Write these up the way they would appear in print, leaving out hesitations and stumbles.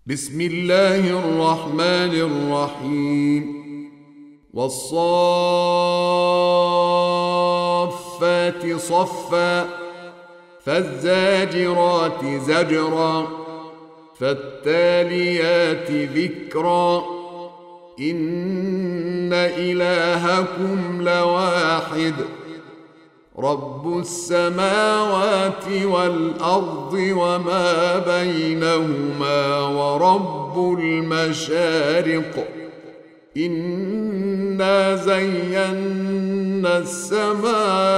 بسم الله الرحمن الرحيم والصافات صفا فالزاجرات زجرا فالتاليات ذكرا إن إلهكم لواحد رب السماوات والأرض وما بينهما ورب المشارق إنا زينا السماء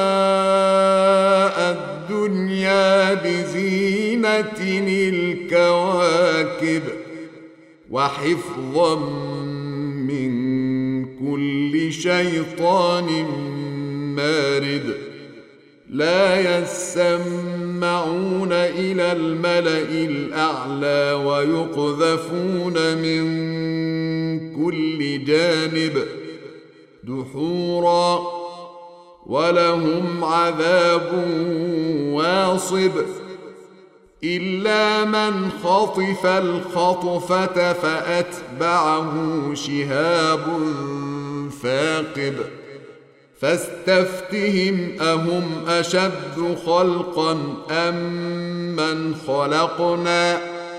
الدنيا بزينة الكواكب وحفظا من كل شيطان مارد لا يسمعون إلى الملأ الأعلى ويقذفون من كل جانب دحورا ولهم عذاب واصب إلا من خطف الخطفة فأتبعه شهاب ثاقب فاستفتهم أهم أشد خلقا أم من خلقنا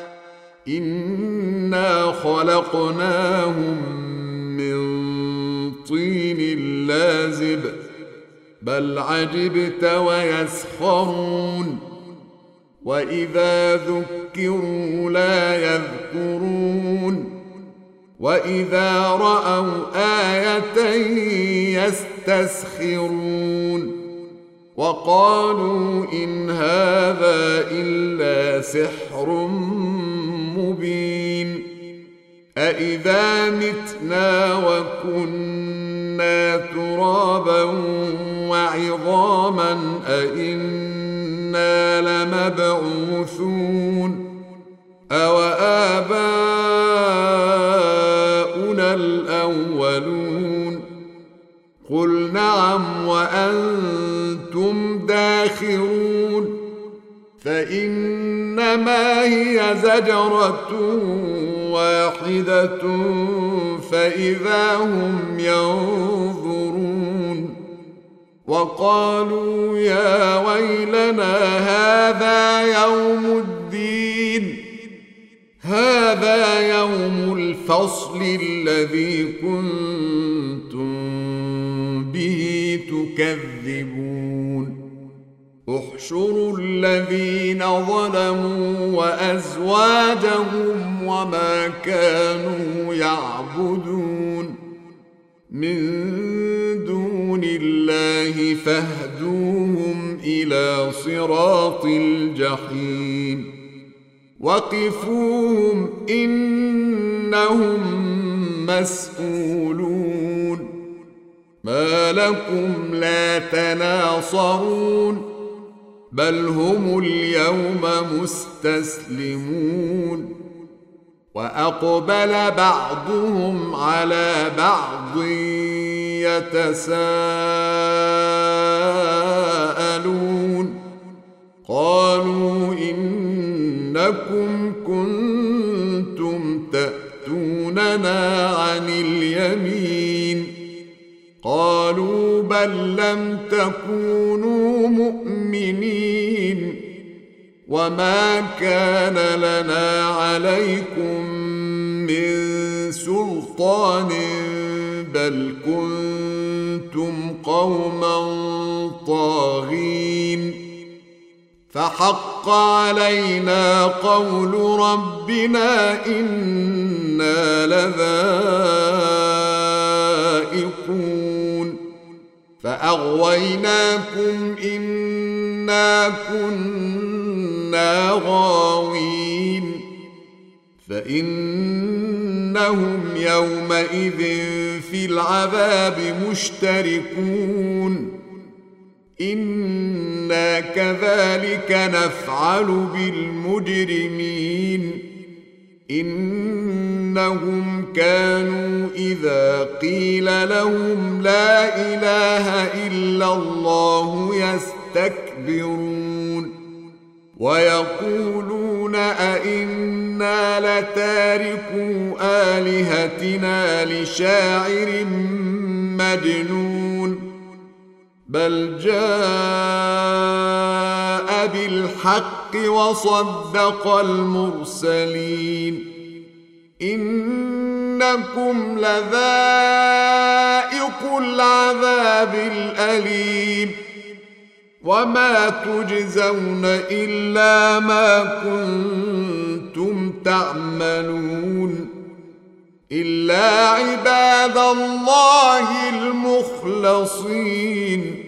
إنا خلقناهم من طين لازب بل عجبت ويسخرون وإذا ذكروا لا يذكرون وإذا رأوا آية يستسخرون وقالوا إن هذا إلا سحر مبين أإذا متنا وكنا ترابا وعظاما أإنا لمبعوثون أوآباؤنا الأولون قل نعم وأنتم داخرون فإنما هي زجرة واحدة فإذا هم ينظرون وقالوا يا ويلنا هذا يوم الفصل الذي كنتم به تكذبون احشروا الذين ظلموا وأزواجهم وما كانوا يعبدون من دون الله فاهدوهم إلى صراط الجحيم وقفوهم إنهم مسؤولون ما لكم لا تناصرون بل هم اليوم مستسلمون وأقبل بعضهم على بعض يتساءلون قالوا إنكم كنتم تأتوننا عن اليمين قالوا بل لم تكونوا مؤمنين وما كان لنا عليكم من سلطان بل كنتم قوما طاغين فحق علينا قول ربنا إنا لذائقون فأغويناكم إنا كنا غاوين فإنهم يومئذ في العذاب مشتركون إنا كذلك نفعل بالمجرمين إنهم كانوا إذا قيل لهم لا إله إلا الله يستكبرون ويقولون أئنا لتاركو آلهتنا لشاعر مجنون بل جاء بالحق وصدق المرسلين إنكم لذائق العذاب الأليم وما تجزون إلا ما كنتم تعملون إلا عباد الله المخلصين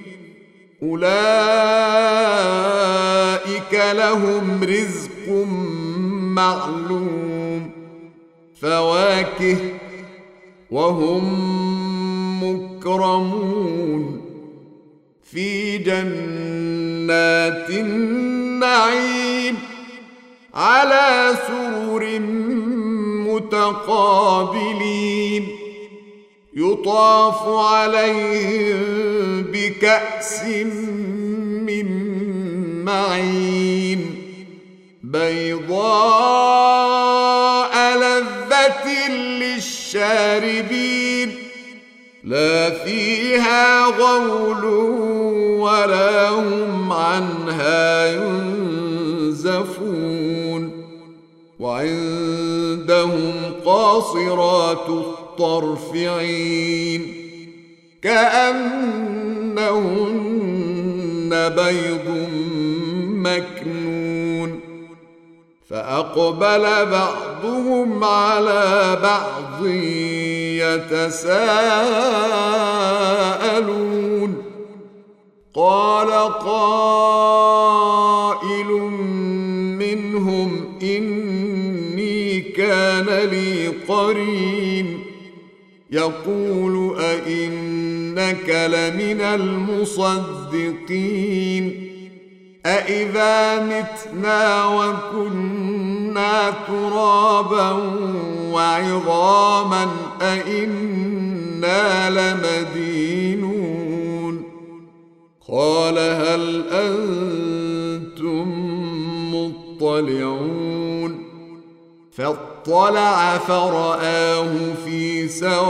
أولئك لهم رزق معلوم فواكه وهم مكرمون في جنات النعيم على سرر متقابلين يطاف عليهم بكأس من معين بيضاء لذة للشاربين لا فيها غول ولا هم عنها ينزفون وعندهم قاصرات الطرف عين كأنهن بيض مكنون فأقبل بعضهم على بعض يتساءلون قال قائل منهم إني كان لي قرين يقول أئنك لمن المصدقين أإذا متنا وكنا ترابا وعظاما أئنا لمدينون قال هل أنتم مطلعون فاطلع فرآه في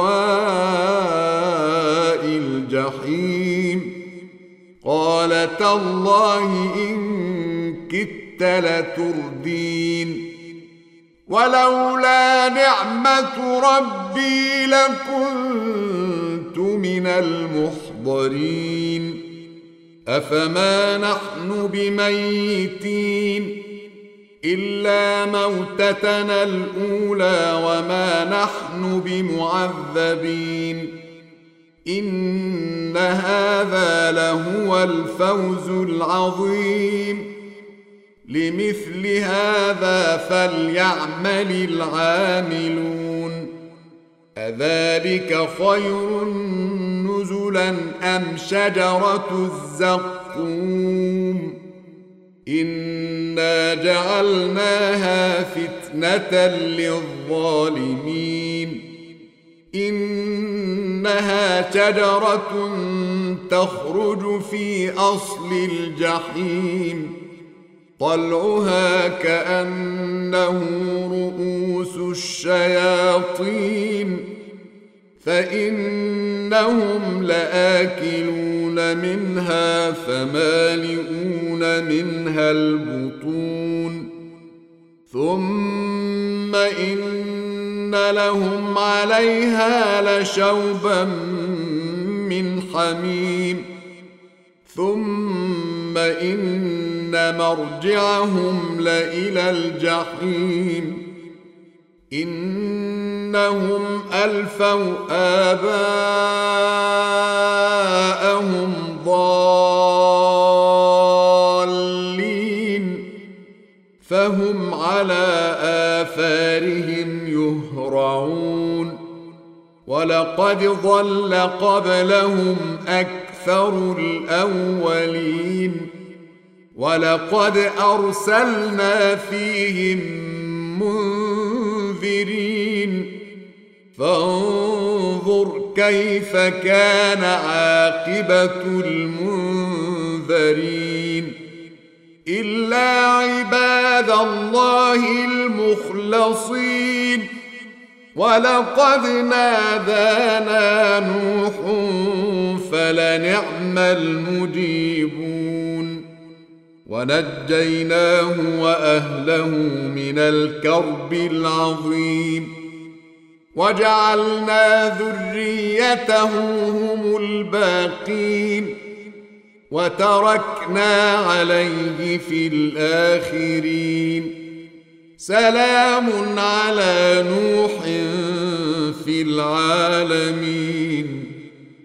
سواء الجحيم قال تالله إن كدت لتردين ولولا نعمة ربي لكنت من المحضرين أفما نحن بميتين إلا موتتنا الأولى وما نحن بمعذبين إن هذا لهو الفوز العظيم لمثل هذا فليعمل العاملون أذلك خير نزلا أم شجرة الزقوم إنا جعلناها فتنة للظالمين إنها شجرة تخرج في أصل الجحيم طلعها كأنه رؤوس الشياطين فإنهم لآكلون منها فمالئون منها البطون ثم إن لهم عليها لشوبا من حميم ثم إن مرجعهم لإلى الجحيم إنهم ألفوا آباءهم ضالين فهم على آثارهم يهرعون ولقد ضل قبلهم أكثر الأولين ولقد أرسلنا فيهم منذرين فانظر كيف كان عاقبة المنذرين إلا عباد الله المخلصين ولقد نادانا نوح فلنعم المجيبون ونجيناه وأهله من الكرب العظيم وجعلنا ذريته هم الباقين وتركنا عليه في الآخرين سلام على نوح في العالمين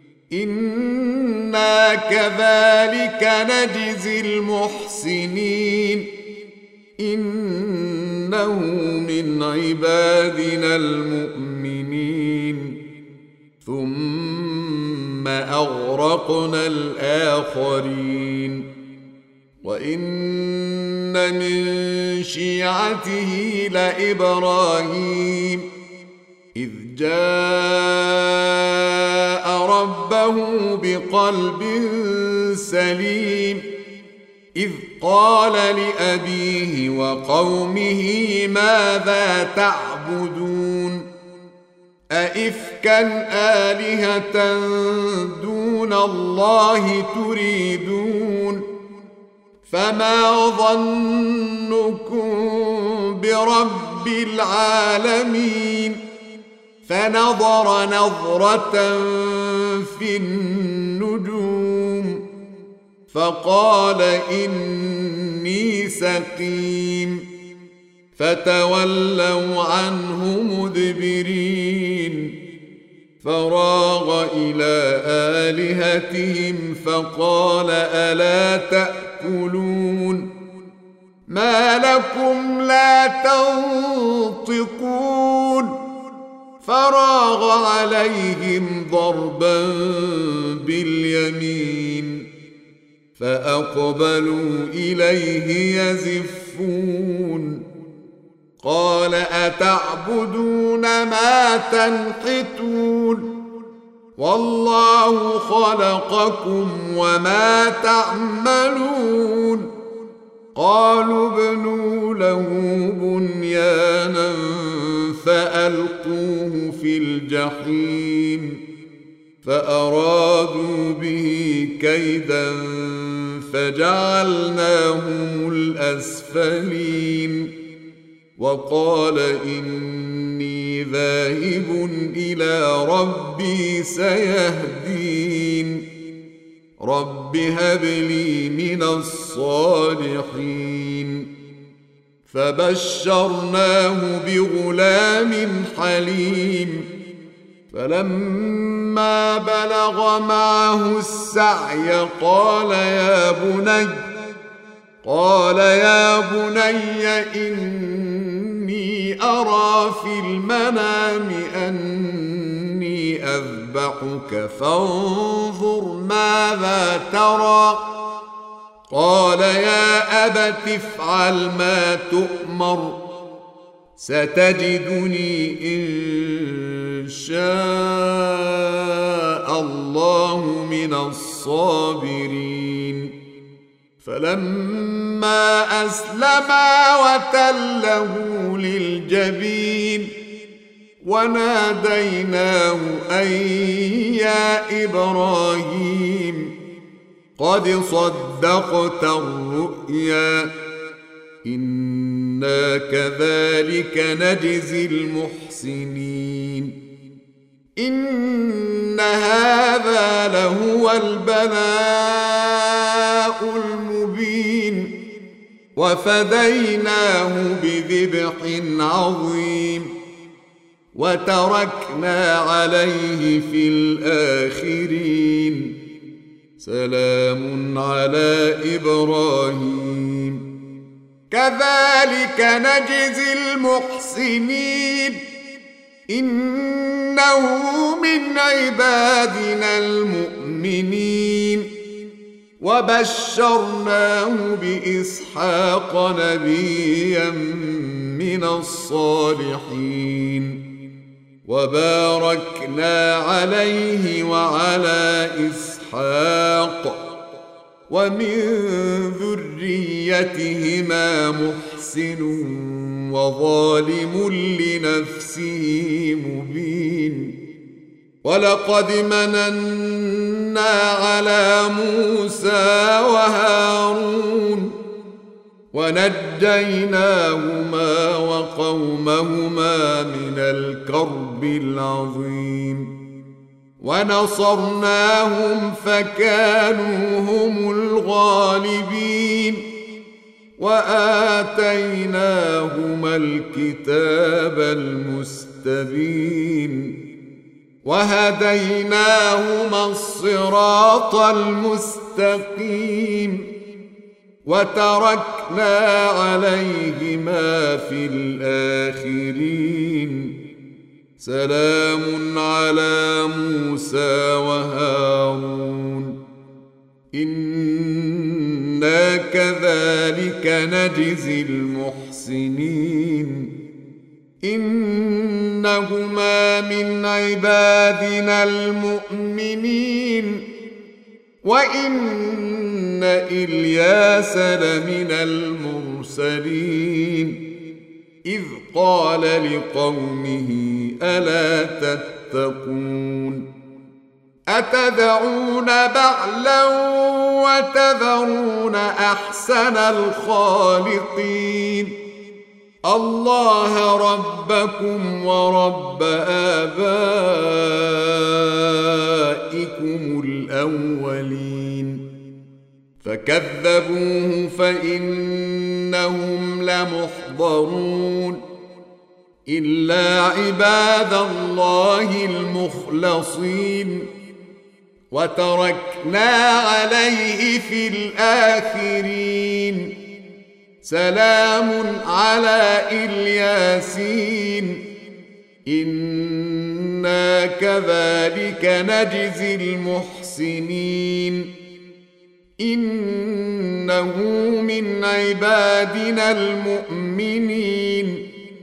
إنا كذلك نجزي المحسنين إنه من عبادنا المؤمنين ثم أغرقنا الآخرين وإن من شيعته لإبراهيم إذ جاء ربه بقلب سليم إذ قال لأبيه وقومه ماذا تعبدون أئفكا آلهة دون الله تريدون فما ظنكم برب العالمين فنظر نظرة في النجوم فقال إني سقيم فتولوا عنه مدبرين فراغ إلى آلهتهم فقال ألا تأكلون ما لكم لا تنطقون فراغ عليهم ضربا باليمين فأقبلوا إليه يزفون قال أتعبدون ما تنحتون والله خلقكم وما تعملون قالوا ابنوا له بنيانا فألقوه في الجحيم فأرادوا به كيدا فجعلناهم الأسفلين وقال إني ذاهب إلى ربي سيهدين رب هب لي من الصالحين فبشرناه بغلام حليم فلما بلغ معه السعي قال يا بني إني أرى في المنام أني أذبحك فانظر ماذا ترى قال يا أبت افعل ما تؤمر ستجدني إن شاء الله من الصابرين فلما أسلما وتله للجبين وناديناه أن يا إبراهيم قد صدقت الرؤيا إنا كذلك نجزي المحسنين إن هذا لهو البلاء المبين وفديناه بذبح عظيم وتركنا عليه في الآخرين سلام على إبراهيم كذلك نجزي المحسنين إنه من عبادنا المؤمنين وبشرناه بإسحاق نبيا من الصالحين وباركنا عليه وعلى إسحاق ومن ذريته ذريتهما محسن وظالم لنفسه مبين ولقد مننا على موسى وهارون ونجيناهما وقومهما من الكرب العظيم ونصرناهم فكانوا هم الغالبين وآتيناهما الكتاب المستبين وهديناهما الصراط المستقيم وتركنا عليهما في الآخرين سلام على موسى وهارون إنا كذلك نجزي المحسنين إنهما من عبادنا المؤمنين وإن إلياس لمن المرسلين إذ قال لقومه ألا تتقون أتدعون بعلا وتذرون أحسن الخالقين الله ربكم ورب آبائكم الأولين فكذبوه فإنهم لمحضرون إلا عباد الله المخلصين وتركنا عليه في الآخرين سلام على الياسين إنا كذلك نجزي المحسنين إنه من عبادنا المؤمنين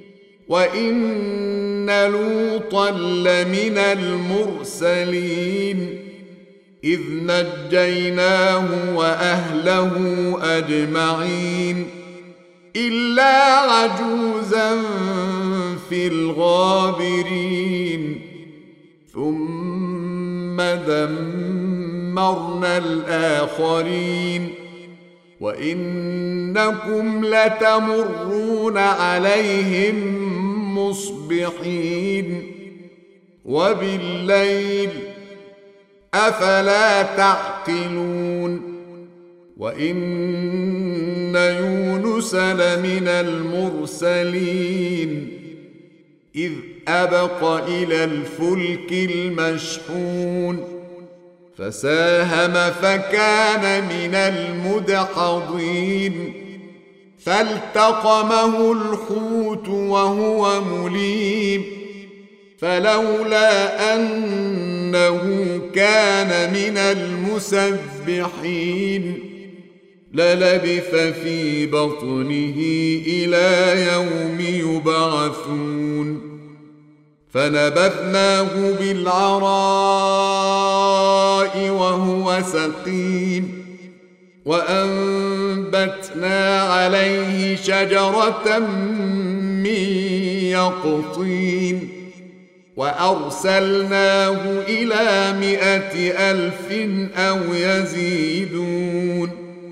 وإن لوطا لمن المرسلين إذ نجيناه وأهله أجمعين إلا عجوزا في الغابرين ثم دمرنا الآخرين وإنكم لتمرون عليهم مصبحين وبالليل أفلا تعقلون وإن يونس لمن المرسلين إذ أبق إلى الفلك المشحون فساهم فكان من المدحضين فالتقمه الحوت وهو مليم فلولا أنه كان من المسبحين للبث في بطنه إلى يوم يبعثون فنبذناه بالعراء وهو سقيم وأنبتنا عليه شجرة من يقطين وأرسلناه إلى 100,000 أو يزيدون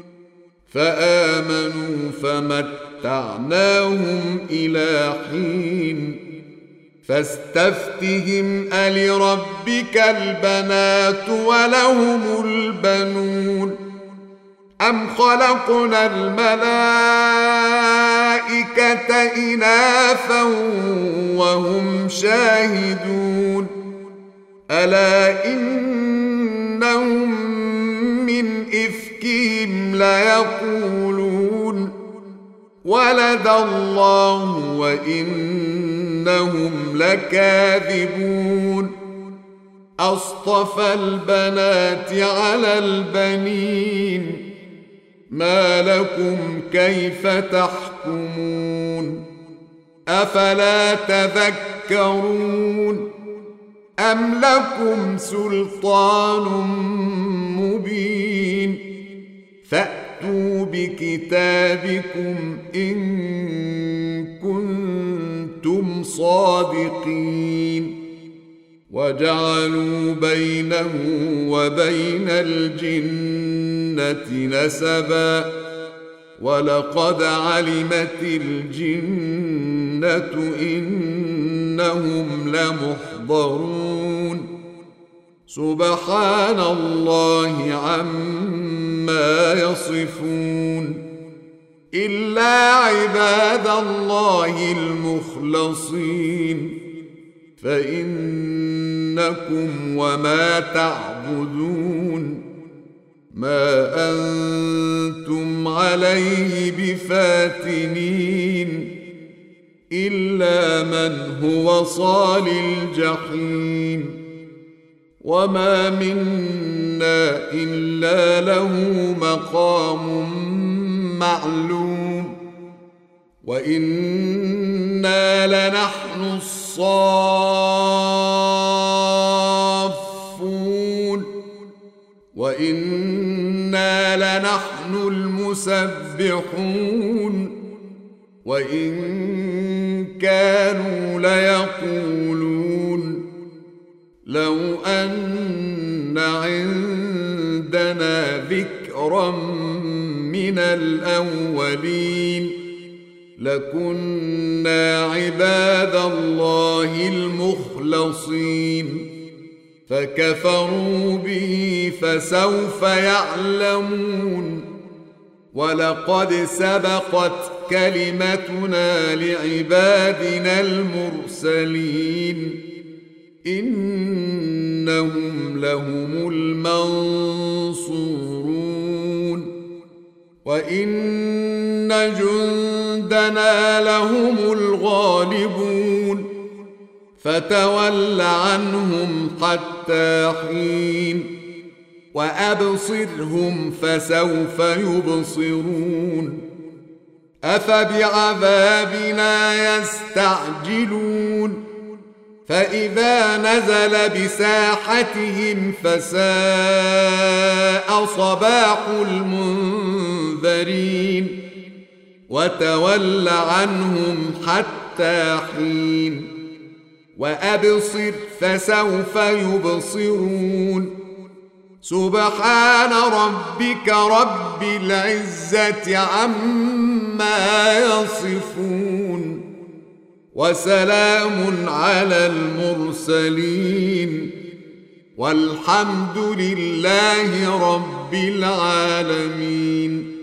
فآمنوا فمتعناهم إلى حين فاستفتهم ألربك البنات ولهم البنون أم خلقنا الملائكة إناثا وهم شاهدون ألا إنهم من إفكهم ليقولون ولد الله وإنهم لكاذبون أصطفى البنات على البنين ما لكم كيف تحكمون أفلا تذكرون أم لكم سلطان مبين فأتوا فأتوا بكتابكم إن كنتم صادقين وجعلوا بينه وبين الجنة نسبا ولقد علمت الجنة إنهم لمحضرون سبحان الله عما يصفون إلا عباد الله المخلصين فإنكم وما تعبدون ما أنتم عليه بفاتنين إلا من هو صال الجحيم وما منا إلا له مقام معلوم وإنا لنحن الصافون وإنا لنحن المسبحون وإن كانوا ليقولون لو أن عندنا ذكرا من الأولين لكنا عباد الله المخلصين فكفروا به فسوف يعلمون ولقد سبقت كلمتنا لعبادنا المرسلين إنهم لهم المنصورون وإن جندنا لهم الغالبون فتول عنهم حتى حين وأبصرهم فسوف يبصرون أفبعذابنا يستعجلون فإذا نزل بساحتهم فساء صباح المنذرين وتول عنهم حتى حين وأبصر فسوف يبصرون سبحان ربك رب العزة عما يصفون وسلام على المرسلين والحمد لله رب العالمين.